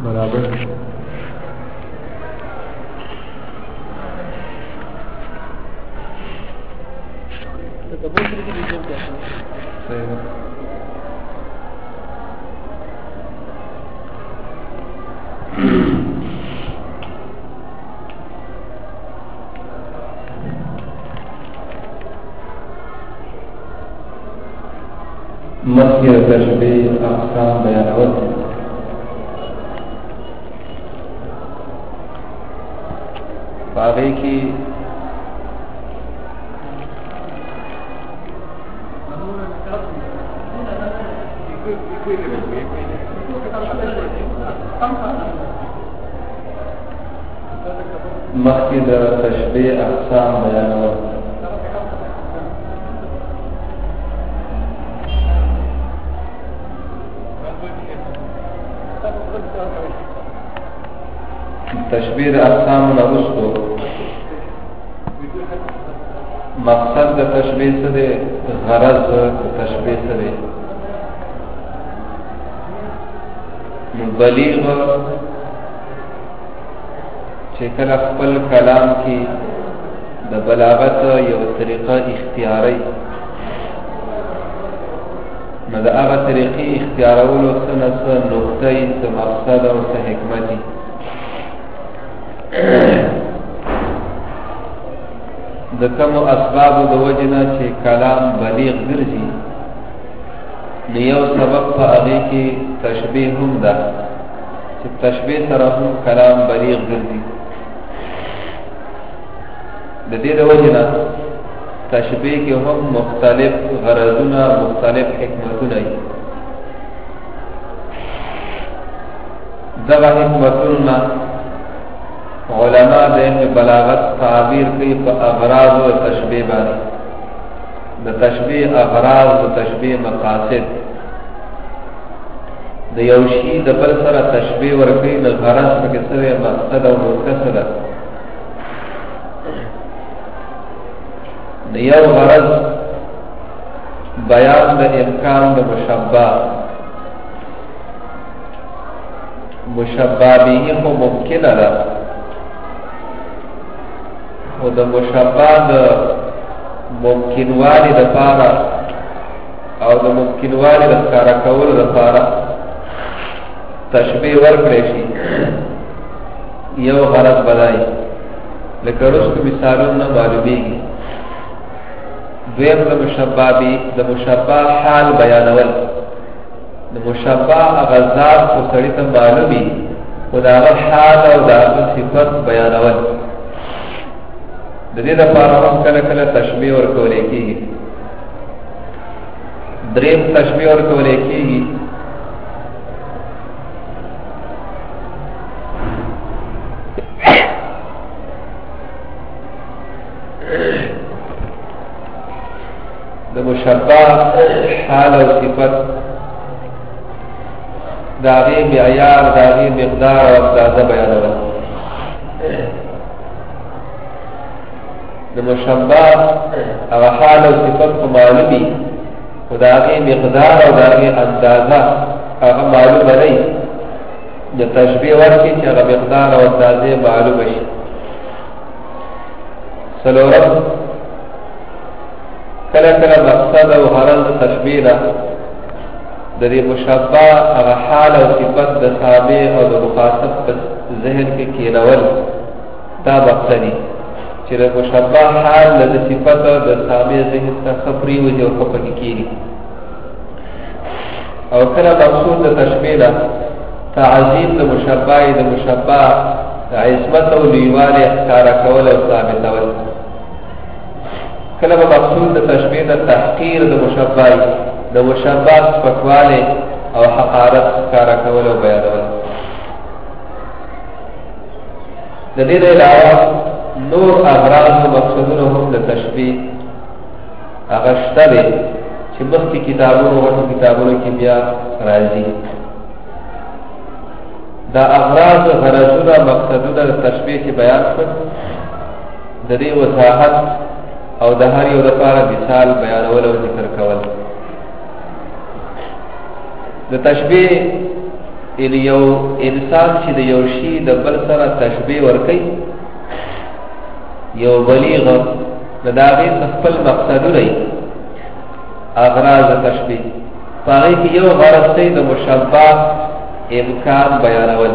برابر مخیر تشبیه اقسام بیانول باغی کی مخیر تشبیه اقسام بیانول تشبیه اقسام نرستو مقصد د تشبیه څه دی غرض د تشبیه څه دی بلیغ چې کله خپل کلام کې د بلاغت یو طریقه اختیاري نو د هغه طریقې اختیارولو څه نه څه نقطه یې څه مقصد او څه حکمت یې د کوم اسباب د وجنه چې کلام بلیغ ګرځي نو یو سبب په هغه کې تشبیه هم ده چې تشبیه سره هم کلام بلیغ ګرځي د دې د وجنه تشبیه کې هم مختلف غرضونه مختلف حکمتونه دي دغه حکمتونه علماء د بلاغت تعبیر کوي په اغراض او تشبیه باندې د تشبیه اغراض او تشبیه مقاصد د یو شی د بل سره تشبیه ورکوي د غرض په کې سره مقصد او مقصد د یو غرض بیان د امکان د مشبہ به خو ممکنه ده او د مشبہ د ممکنوالی د پارا او د ممکنوالی د ښکارا کولو د پارا تشبیه ورکړی شي یو غرض بدای لکه وروسته مثالونه معلومیږي دویم د مشبہ حال بیانول د مشبہ هغه ذات خو سړي ته معلومي خو د هغه حال او د هغه صفت بیانول د دې لپاره هم کله کله تشبیه ورکول کېږي دریم تشبیه ورکول کېږي د مشبہ حال او صفت داغي معیار داغي مقدار او اندازه بیانول د مشبہ هغه حال او صفت په معلومي او داغي مقدار او داغي اندازه هغه معلومه نه د تشبیه ورکړي چې هغه مقدار او اندازه معلومه شي څلورم کله کله مقصد او غرض تشبیه ده د دې مشبہ هغه حال او صفت د تابع او د مخاطب په ذهن کې کېنول دا مقصدی چې د مشبہ حال د صفت او د تابع ذهن ته خبري وي او په کې کېږي او کله مقصود د تشبیه ده تعظیم د مشبہ عصمت او لیواله ښکارا کول او ثابتول کله مقصود د تشبیه د تحقیر د مشبہ سپکواله او حقارت ښکارا کول او بیانول د دې علاوه نور اغراض او مقصودونه هم د تشبیه هغه شته چې مخکې کتابونو کې بیا راځي دا اغراض غرضونه مقصدونه د تشبیه چې بیان کړ د دې وضاحت او د هر یو لپاره مثال بیانول او ذکر کول د تشبیه ان یو انسان چې د یو شی د بل سره تشبیه ورکي یو بلیغ د داغه خپل مقصد لري اغراض تشبیه پای کې یو غرض دی د مشبہ امکان بیانول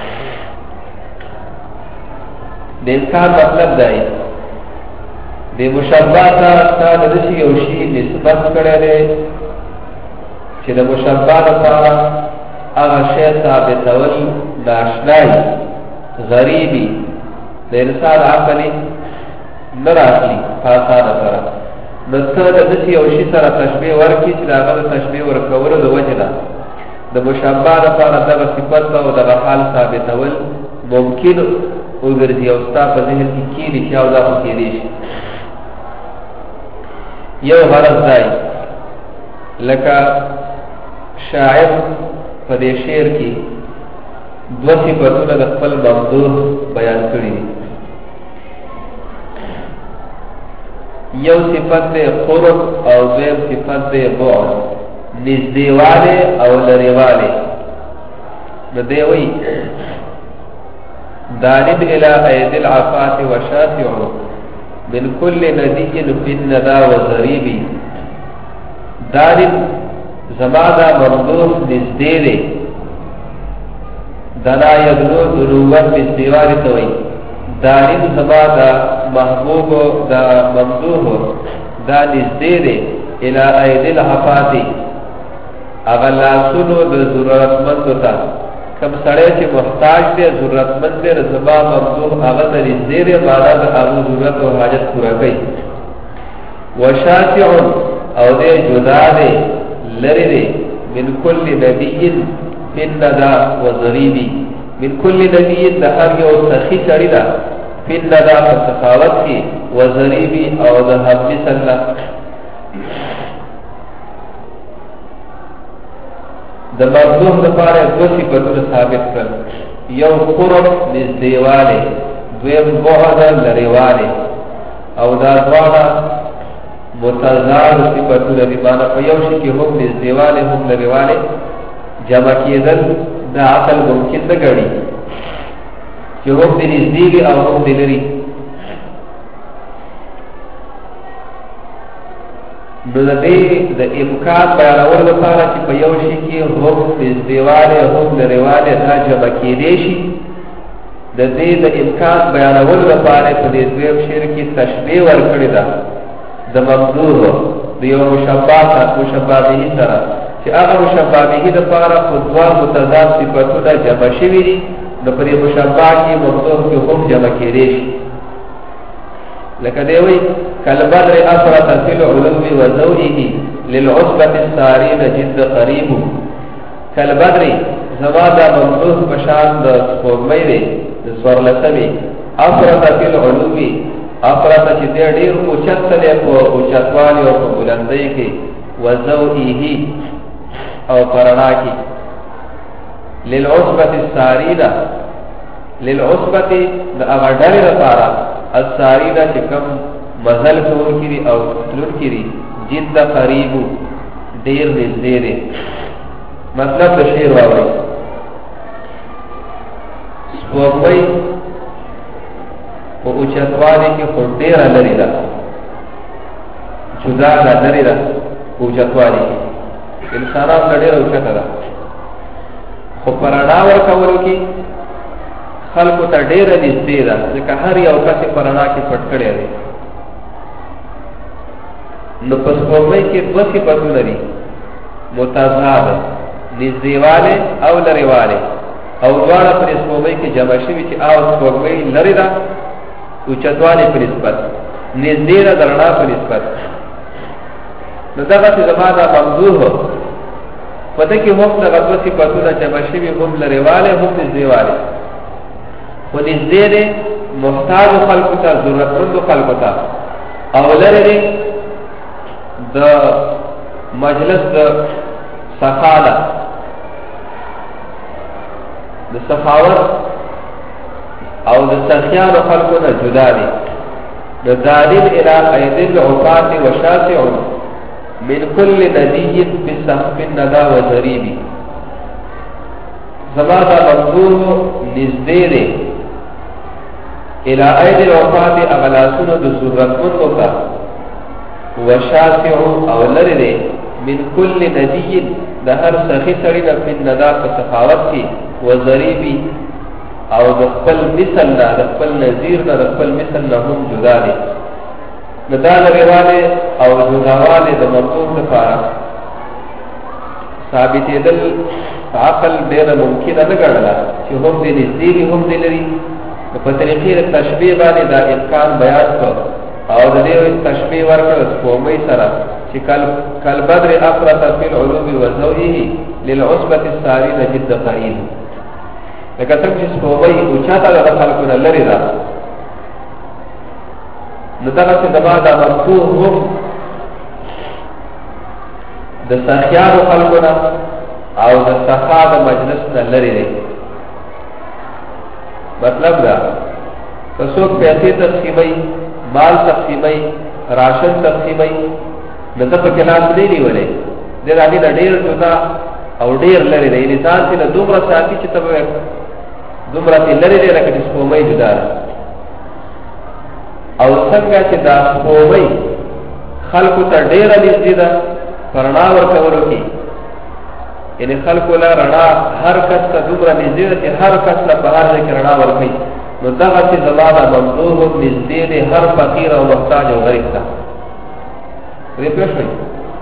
د امکان مطلب دی د مشبہ ته د شی یو شی نسبت کړي دي چې د مشبہ لپاره هغه شی ثابتول د اشنای غریبی د انسان عقلی نه راځي فاساده سره نو څه د دې یو شی سره تشبیه ورکړي چې هغه د تشبیه ورکولو د وجه ده د مشبہ لپاره د صفات او د حال ثابتول ممکن وګرځي او تاسو په ذهن کې کیږي چې او دا کېږي یو غرض دی لکه شاعر په دې شعر کې دوه صفاتونه د خپل ممدوح بیان کړي دي یو صفت ده قرب او دویم صفت ده بعد نزدیواله او لریواله نو دی وی دانب الى اید العفات وشافع من كل ندی في الندى وزریبی دانب زمادا ممدوح نزدی ده دنا یدنو دنوبت نزدیواله توی دانب زمادا محبوب دا ممدوح دا نزدی ده الى اید العفات اغلا سنو د ضرورتمند تا کم سړی چې محتاج دی ضرورتمند دی زما ممدوح هغه د نزدې معنا د هغه ضرورت او حاجت پوره کوي وشاتع او دې جدا دی لری دی من کل نبی فی الندى وضریبی من کل نبی د هر یو سخی سړی دا فی الندى په سخاوت کې وضریبی او د هم مثلا د مردوم لپاره دوه صفاتونه ثابت کړل یو قرب نزدېواله دویم بعد لریواله او دا دواړه متضاد صفاتونه دي معنی په یو شي کې هم نزدېواله هم لریواله جمع کېدل د عقل ممکن نه ګڼي چې هم د نزدې او هم د لري نو د دې د امکان بیانول لپاره چې په یو شي کې هم نزدېواله هم لریواله دا جمع کېدې شي د دې د امکان بیانول لپاره په دې دویم شعر کې تشبیه ورکړی ده د ممدوح د یو مشبہ به سره چې هغه مشبہ به لپاره خودوا متضاد صفاتونه جمع شوي دي نو په دې مشبہ کې ممدوح کې هم جمع کېدې شي لکه دی وی کلبدر افرط فی العلوم وزوئه للعصبة السارین جد قریب کلبدر زمادا ممدوح بشان د سپوږمۍ دی د سورلسمې افرط فی العلوم افرط چې ډېر اوچت دی په اوچتوالي او په بلندۍ کې وزوئه او پرنا کې للعصبة السارین للعصبة د هغه ډلې لپاره السارینا چې کم مزل کول کړي او تلون کړي جد قریب ډیر نږدې دي مطلب د شعر واوري سپوږمۍ په اوچتوالي کې خو ډیره لري ده جدا ده لري ده اوچتوالي انسانان ډیره اوچته ده خو پرانا ورکولو کې خلقو ته ډیره نږدې ده ځکه هر یو کس په رڼا کې پټ کړی دی نو په سپوږمۍ کې دوه صفتونه دي متضاد نږدېواله او لرېواله او دواړه په سپوږمۍ کې جمع شوي چې او سپوږمۍ لرې ده اوچتوالی په نسبت نږدې ده د رڼا په نسبت نو دغسې زما دا ممدوح په ده کې هم دغه دوه صفتونه جمع شوي هم لرېواله هم نږدېواله خو نږدې دی محتاج خلقو ته ضرورتمندو خلقو ته او لرې دی د مجلس د سخاله د سخاوت او د سخیانو خلقو نه جدا دی د ذالب الى اید العفات وشاسع من كل ندی في السحب الندى وزریبی زما دا ممدوح نزدې دی الى اید الوفات اغلاسونو د ضرورتمندو ته وشاسع او لري دی من كل نبي د هر سخی سړي د په ندا په سخاوت کې وزریبی او د خپل مثل نه د خپل نظیر نه د خپل مثل نه هم جدا دي ندا لريواله او جداواله د ممدوح لپاره ثابت دل عقل ډېر ممکن نه ګڼل چې هم دې نږدې هم دې لري په طریقې د تشبیه باندې دا امکان بیان کړ او د دې تشبیه ورکړ قومي سره چې کل بدر افرط فی العلوم وزوجه للعصبه السارين جد قائل لکه څنګه چې قومي او چاته د خلکو نه لري دا نو دا چې دما دا مفتوح هم د سخیار خلکو نه او د صفا د مجلس نه لري دی مطلب دا څوک پیسې تقسیمي مال تقسیمي راشن تقسیمي دغه په کلاس دی نیولې د راځي د ډیر جدا او ډیر لري دی انسان چې دومره ساتي چې تبه دومره لري دی لکه چې کومې جدا او څنګه چې دا کومې خلکو ته ډیر نږدې ده پرنا ورکولو کې یعنی خلکو لا رڼا هر کس ته دومره نږدې ده چې هر کس له بهر کې رڼا ورکوي نو دغه چې زمانه ممدوح نږدې ده هر فقیر او محتاج او غریب ته ریپیټ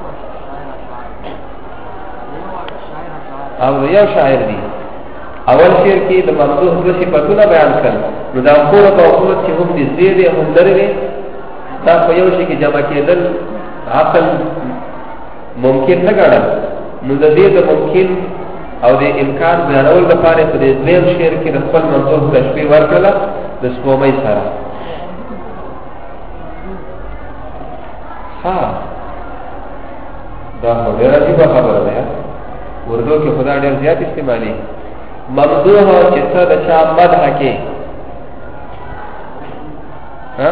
او یو شاعر دی اول شعر کې د ممدوح د صفاتونو بیان کړل نو دا خور او خور چې هم نږدې ده هم لري دا په یو شي کې جمع کېدل عقل ممکن نه ګڼل نو د دې د ممکن او د امکان بیانول لپاره په دې دویم شعر کې د خپل ممدوح تشبیه ورکړه د سپومۍ سره ها دا ډېر عجیب خبره ده اردو کې خدا ډېر زیات استعمالي ممدوح چې څه د چا مدح کې ها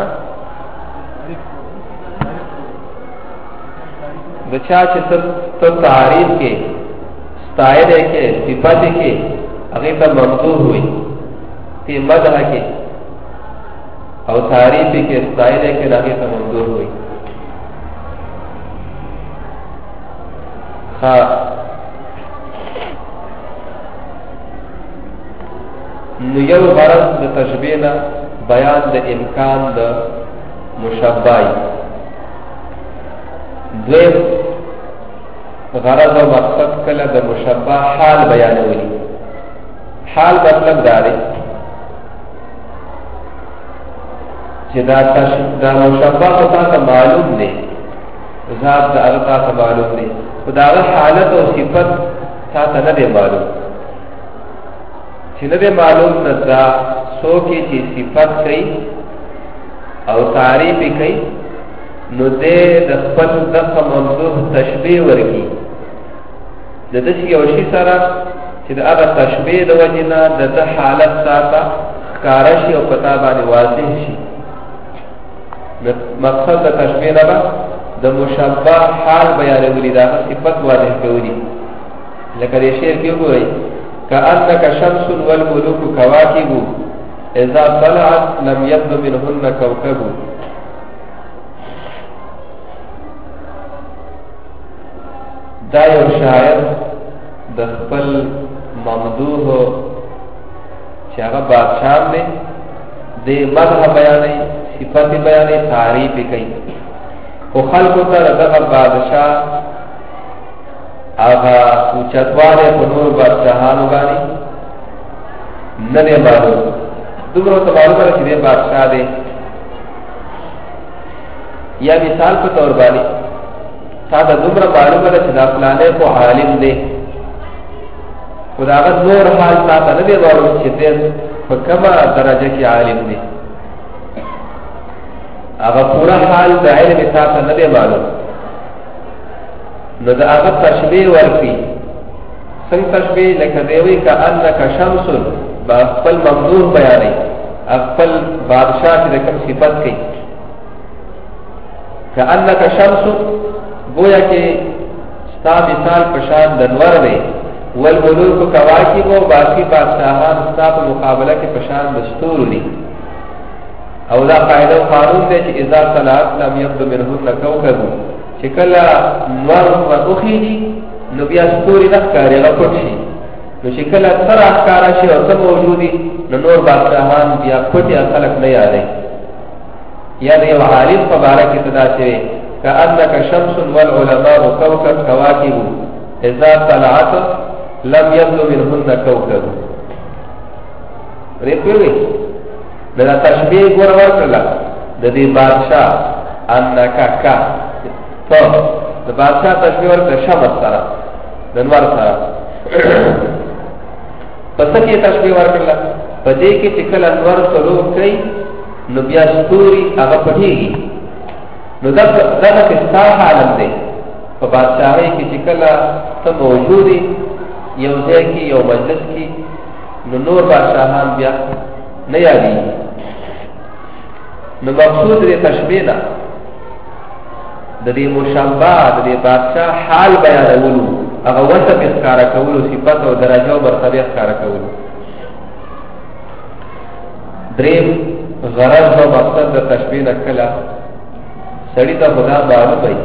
د چا چې څه تعریف کې ستایره کې صفات کې هغه ته ممدوح وي په مدح کې او تعریف کې ستایره کې هغه ته ممدوح وي ها نو یو غرض د تشبیه نه بیان د امکان د مشبای دویم غرض او مقصد کله د مشبہ حال بیانوي حال مطلب دا دی چې دا مشبہ او تاسو معلوم دی ذات د هغه تاسو معلوم دی خدای حالت او صفت تاسو نه دی معلوم چې نه دی معلوم نه دا څوک چې صفت کوي او تعریف کوي نو دې د خپل د ممدوح تشبیه ورکی د دې یو شی سره چې د هغه تشبیه د وجنه د حالت ساته کارشي او پتا باندې واضح شي مقصد د تشبیه نه د مشبہ حال بیانوي دا صفت واضح کوي لکه دې شعر کې وګورئ کأنک شمس والملوک کواکب اذا طلعت لم يبدو منهن كوكب دا یو شاعر د خپل ممدوح چې هغه بادشاہ دی د مدح بیانې صفات بیانې تعریف کوي او خلکو ته دغه بادشاہ هغه اوچتواله په نور بادشاہانو باندې نه دی معلوم دومره ته معلومه چې دی بادشاہ دی یا مثال په تور باندې ساده دومره معلومه ده چې دا فلانه کو عالم دی خدای نور حال ساته نه دی معلوم چې دې په کومه درجه کې عالم دی هغه پورا حال د علم ساته نه دی معلوم نو دا هغه تشبیه ورکړي څنګه تشبیه لکه دیوی کأنک شمس خپل ممدوح بیانې خپل بادشاہ چې کوم صفت کوي کأنک شمس گویا کہ ستا مثال پشان دنور دے والملوک کواکب و باقی بادشاہان ستا په مقابله کې پشان دستور دي او دا قاعده او قانون دی چې اذا طلعت لم يبدو منهن كوكب چې کله نور وخیږي نو بیا ستوري نه ښکاري هغه پټ شي نو چې کله سر ښکارا شي او څه موجودي نو نور بادشاہان بیا پټي خلک نه یادي یا دی عالم مبارک صدا چې كأنك شمس والعلماء كوكب كواكب اذا طلعت لم يبدو منهن كوكب ریپوي دا تشبیه ګور ورکړه د دې بادشاہ انک کا تو د بادشاہ تشبیه ورکړه شمس سره د انوار سره پس کې تشبیه ورکړه په دې کې چې کله انوار سلو کوي نو بیا ستوري هغه پټيږي نو دا کې ستاره عالم دی په بادشاہي کې چې کله ته موجودي یو ځای کې یو مجلس کې نو نور بادشاہان بیا نه یادي نو مقصود دې تشبیه ده د دې مشابه د دې بادشاہ حال بیانولو هغه وصف ښکارا کولو صفات او درجه او مرتبه ښکارا کولو دریم غرض او مقصد د تشبیه نکلا سړی ته خدا معلوم وي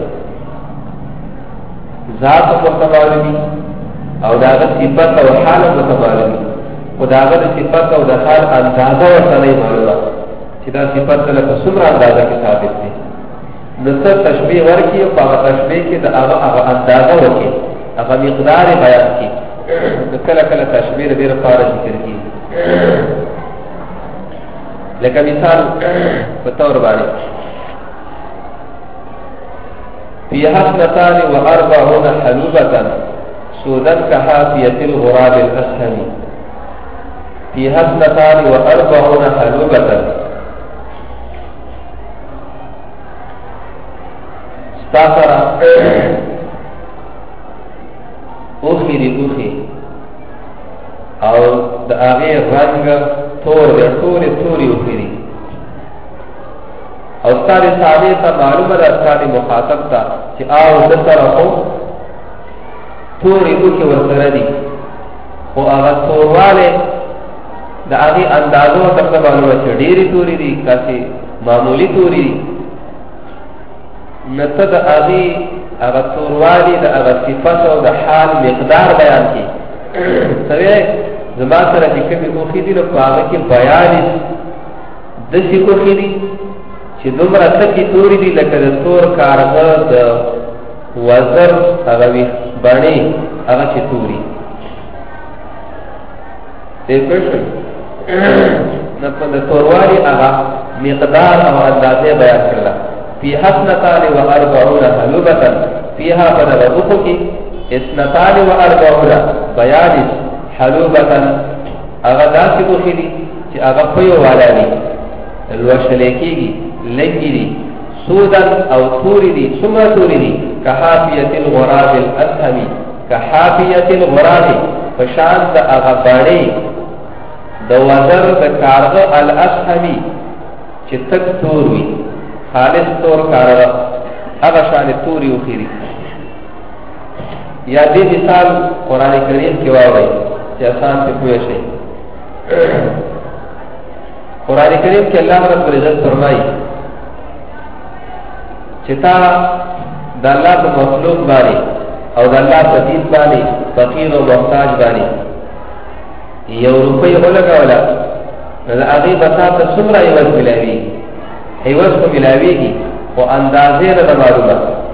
ذات متعالي او داغه صفات او حال متعالي خداغه صفات او د حال اندازه ورته نه معلومه چې دا صفات له څومره اندازه کې ثابت دي نو څه تشبیه ورکی او په تشبیه کې دا هغه اندازه ورکی هغه مقدار بیان کی کله کله تشبیه ډیر فار ذکر کی لکه مثال په تور باندې فی حسنتان و 40 حلوبة سودن كحافية الغراب الأسهم فی حسنتان و 40 حلوبة ستاسرا اوخی دی اوخی او دا آغی رنگ تور دی توری اوخی دی او ستاری سامی تا معلوم دا ستاری مخاطب تا چی آو دسر خو توری اوخی ورسر دی خو آغا تورواله دا آغی اندازو تک معلوم چی دیری توری دی کسی معمولی توری دی نته د هغه توروالی د هغه صفات او د حال مقدار بیان کی سره زما سره چې کومې اوخې دي نو په هغه کې بیان د څه کوخې دي چې دومره تکي توري دي لکه د تور کارغه د وزر هغه وي باندې هغه چې توري دې پښه نه په د توروالی هغه مقدار او اندازې بیان کړل فی حسنتان و 40 حلوبة فیها بدل افقی اسنتان و 40 بیان حلوبة اغا داسی بخی دی چی اغا پیو والا دی الوشلیکی دی لنگی دی سودن او توری دی سمر توری دی کحافیت الغراب الاسهمی کحافیت الغراب فشان دا اغا بانی دا وزر دا کارغ الاسهمی چی تک توروی خالص طور کارا اغا شان توری و خیری یا دی مثال قرآن کریم کی واوئی چی آسان پی پویا شئی قرآن کریم کی اللہ رب العزت فرمائی چی تا دا اللہ پا مخلوق بانی او دا اللہ پا دین بانی فقیر و محتاج بانی یو روپی اولگا اولا دا اغی بسا تا سمرا ایوز ملاوی حیوز کو ملاویگی و اندازے ندا معلومہ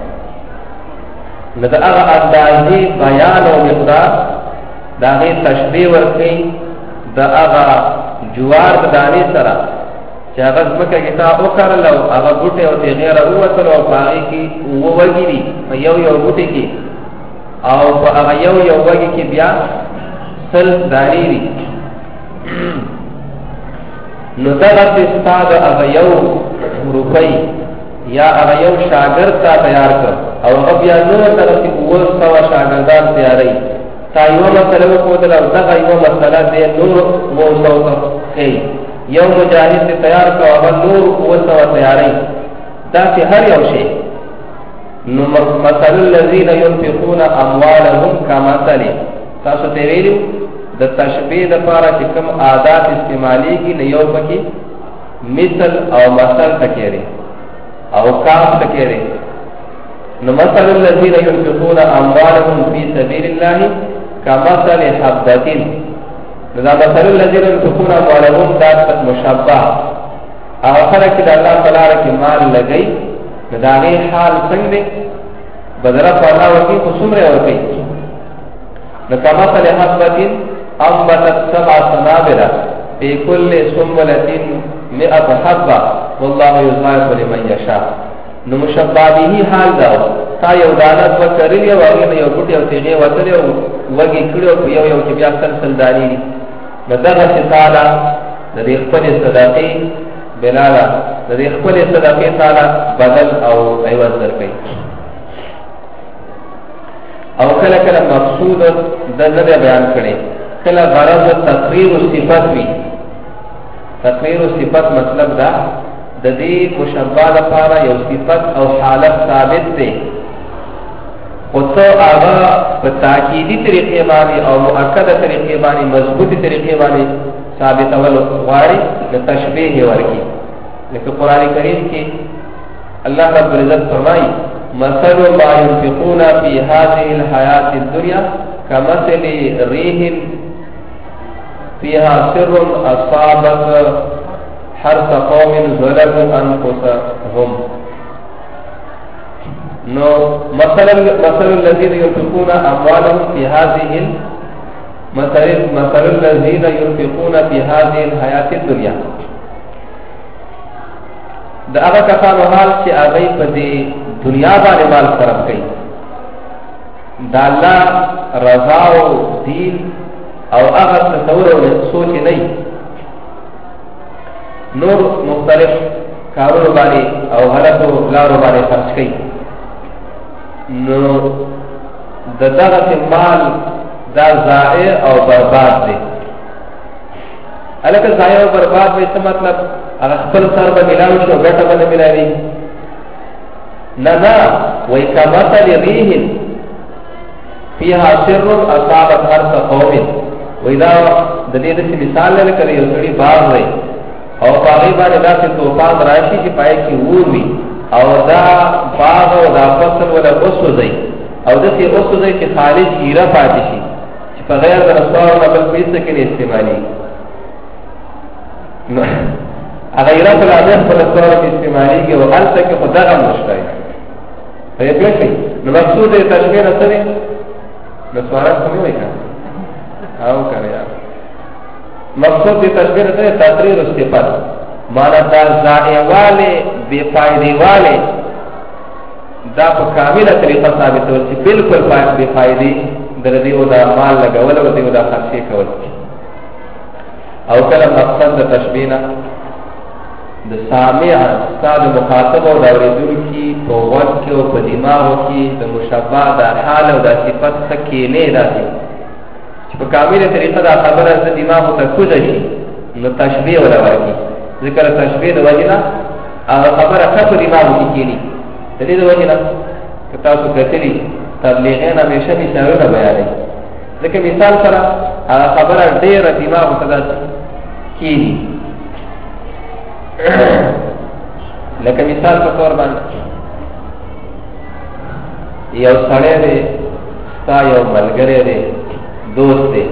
ندا اغا اندازی بیان و مقدار دا غی تشبیح ورکی دا اغا جوار دا دانی سرا چه اغا زمکا کتا اکرلو اغا بوٹے و تیغیر اوتلو و پاگی کی او وگی دی یو بوٹے کی او پا اغا یو وگی کی بیا سل دانی دی نو دغت استاد اغا یو روپی یا اغا یو شاگرد تا تیار کر او اغا بیا نور طرفی اوز سوا شاگردان تیاری تا یو مسئلہ کودل او دغا یو مسئلہ دے نور اوز سوا خی یو مجاہد تے تیار کر اغا نور اوز سوا تیاری دا سی ہر یو شی مثل الذین ينفقون اموالهم كمثل تاسو ته ویلو د تشبیه د پاره چې کوم عادت استعماليږي نه یو پکې مثل او مثل تکيري او کاف تکيري نو مثل الذين ينفقون اموالهم في سبيل الله كمثل حبة دا مثل الذين ينفقون اموالهم ذات مشبہ اخر کې د الله تعالی کې مال لګي دا غي حال څنګه بدره پانا ورکی کو سمره ورکی نو كمثل حبة انبتت 7 سنابل في كل سنبلة 100 حبة والله يضاعف لمن يشاء نو مشبہ به حال دا تا یو دانت وکړلی او هغه یو ګټي او تیغه وتلی او وګي کړو یو چې بیا سلسل دانی مدغه تعالی د دې خپل صدقې بلالا د دې خپل صدقې تعالی بدل او عوض درکړي او کله کله مقصود د نه بیان کړي کله غرض تقریر صفات وی تقریر صفات مطلب دا د دې مشبہ لپاره یو صفت او حالت ثابت دي او ته هغه په تاکیدی طریقې باندې او مؤکده طریقې باندې مضبوطی طریقې باندې ثابت اول غواړي د تشبیه ورکی لکه قران کریم کې الله رب العزت فرمایي مثل ما ينفقون في هذه الحياة الدنيا كمثل ريح فيها سر أصابت حرث قوم ظلموا أنفسهم نو مثل الذين ينفقون أموالهم في هذه مثل الذين ينفقون في هذه الحياة الدنيا دا هغه کسانو حال چې هغه په دې دنیا باندې مال صرف کوي دا الله رضا او دین او هغه تصور او سوچ نه نور مختلف کارونه باندې او غلطو لارو باندې خرج کوي نو دغه مال دا ضائع او برباد دي الکه ضائع او برباد به څه مطلب هغه خپل سر به ملاوي شو ګټه به ملاوي نه وای کما مثل ريح فيها سر اصابت حرث قوم وای دا د دې د مثال لکه یو سړي باغ وای او باغی باندې داسې طوفان راشي چې پای کې ووري او دا باغ او دا فصل ولا وسوځي او داسې وسوځي چې خالص هیره پاتې شي چې په غیر د رسول الله بل پیسې کې استعمالي هغه هیره په لاره په رسول الله استعمالي کې او هلته کې خدای هم مشتای په یوه کې نو مقصود یې تشبیه نه سره نو سوالات کومې وایي او کړیا مقصود دی تشبیه ده تقریر استفاد مانا دا ضائع والے بے فائدے والے دا په کامله طریقه ثابت ول چې بالکل بے فائدې درځي او دا مال لګول او دا خرچې کول او کله مقصد د تشبیه نه د سامع استاد مخاطب او د اوریدونکو په وخت کې او په دماغ کې د مشابه د حال او د صفت څخه نه راځي په کامله طریقه دا خبره د دماغ ته کوزه شي نو تشبیه ولا ورکی ذکر تشبیه د وجنا خبره خپل دماغ کې کینی د دې د وجنا که تاسو کتلی تبلیغین همیشه مثالونه بیانوي ځکه مثال سره خبره ډیره دماغ ته کینی لکه مثال په تور باندې یو سړی دی ستا یو ملګری دی دوست دی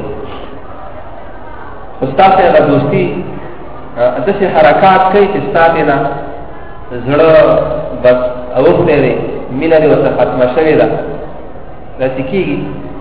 استاد سره دوستی داسې حرکات کوي چې استاد نه زړه بس اوخته دی مینه دې ورته ختمه شوې ده داسې کېږي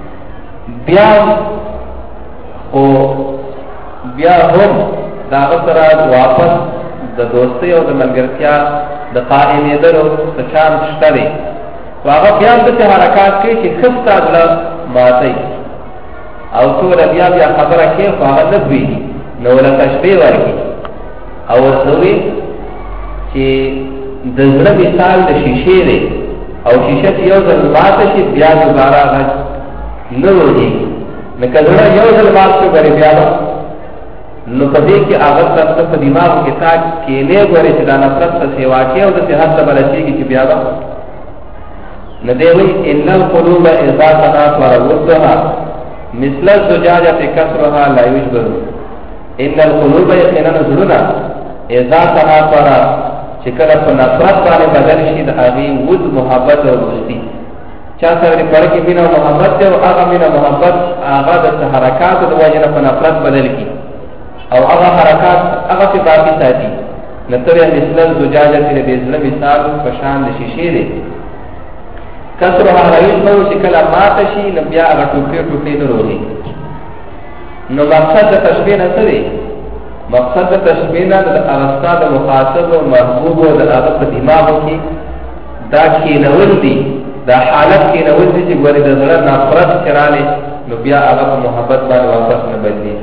بیا هم د هغه سره واپس د دوستۍ او د ملګرتیا د قائمېدلو څه چانس شته دی خو هغه بیا داسې حرکات کوي چې ښه ستا زړه ماتوي او ټول بیا خبره کې خو هغه نه پوهېږي نو له تشبیه ورکړي او ورته وایي چې د زړه مثال د شیشې دی او شیشه چې یو ځل ماته شي بیا دوباره هغه نه ورېږي لکه زړه یو ځل مات شو ګورې بیا نو په دې کې هغه څه په دماغ کې تا کېنې ګورې چې دا نفرت څه سیوا کې او د صحت ته به رسېږي چې بیا به نه دی وایي ان القلوب اذا تناثر وردها مثل الزجاجة كسرها لا يجبر ان القلوب يقينا زلنا اذا تنافر چکل په نفرت باندې بدل شي د هغه ود محبت او دوستی چا سره پر کې مینا محبت او هغه مینا محبت هغه د حرکات د وجه په نفرت بدل کی او هغه حرکات هغه په باقی ساتي نتره مثل الزجاجة د بزله مثال په شان د شیشې دی کسرها رئیس نو چکل ماته شي نبیا هغه ټوکې نه وروړي نو مقصد د تشبیه نه څه دی مقصد د تشبیه نه د ارستا د مخاطب او محبوب او د هغه په دماغو کې دا کېنول دي دا حالت کېنول دي چې ګورې د زړه نفرت چراله نو بیا هغه په محبت باندې واپس نه بدلي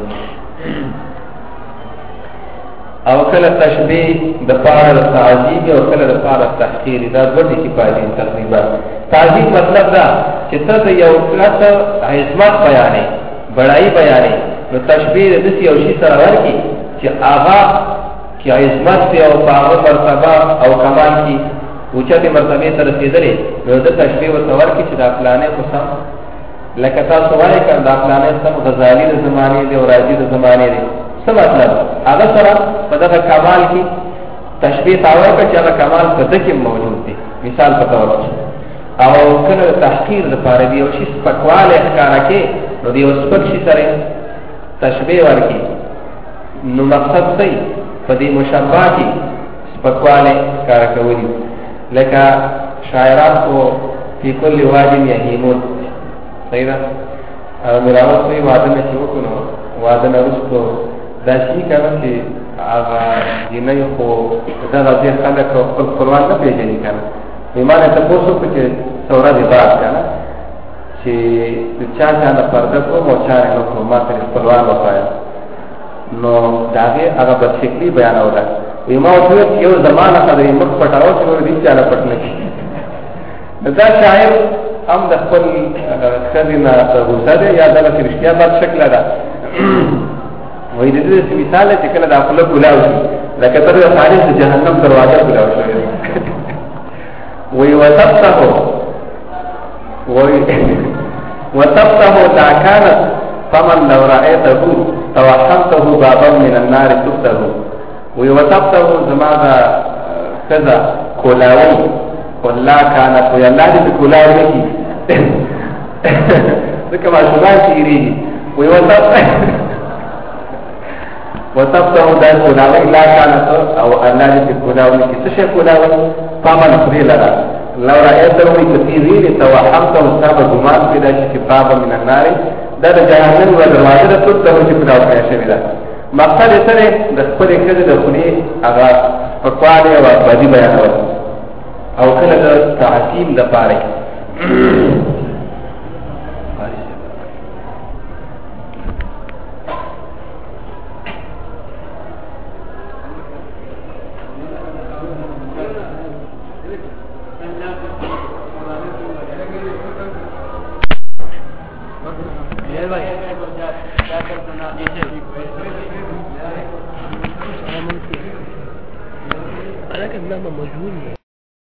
او کله تشبیه د پاره د تعظیم او کله د پاره تحقیر دا ډېر کې پاتې تقریبا تعظیم مطلب دا چې ته یو کلاس عظمت بیانې بڑائی بیانې نو تشبیه د دې یو شی سره ورکی چې آغا کی عظمت او پاغه مرتبه او کمال کی اوچته مرتبه ته رسیدلې نو د تشبیه او تور کی چې د پلانې قسم لکه تاسو وایي کړه د پلانې سم غزالی د زمانه دی او راضی د زمانه دی څه مطلب هغه سره په دغه کمال کی تشبیه تاور کې چې هغه کمال په دکې موجود دی مثال په تور او کله تحقیر د پاره دی او شی سپکواله ښکارا کې نو دی اوس په شي سره تشبیه ورکی نو مقصد صحیح په دې مشابه کې سپکواله ښکارا کوي لکه شاعران کو په کل وادي یهیمون صحیح ده او مراوت په وادي کې وکړو وادي نرسته دا شي کنه چې هغه دینه خو دا راځي خلک خپل قرآن نه پیژني کنه ایمان ته پوسو چې ثوره دی بار کنه چې چا نه پرده کو مو چا نه کو ماته خپلوان وپایا نو داغه هغه په شکلی بیان اوله ایما او یو زمانہ سره مخ پټاو چې ور دي چاله پټنه کی دا شاعر هم د خپل خزینه غوسه یا د رښتیا په شکل ده وې د دې مثال چې کله د خپل ګلاو لکه تر خارج جهنم دروازه ګلاو شوی وی وتفتح دا كانت فمن لو رأيته توحمته بابا من النار تفتح وی وتفتح زماذا كذا كلاوي ولا كانت وی الله دې کلاوي کی ځکه ما شومان شيري وی وتفتح دا کلاوي لا كانت او الله دې کلاوي کی څه شي کلاوي فمن خذلها لو رأيته كثيرين توحمته استاب جمال پیدا شي بابا من النار دا جهنم و دروازه ته ته چې پیدا کړی شوی دا مقصد یې سره د خپل کړه د خوني هغه پکواله او بدی بیانول او کله د تعظیم د پاره مجهول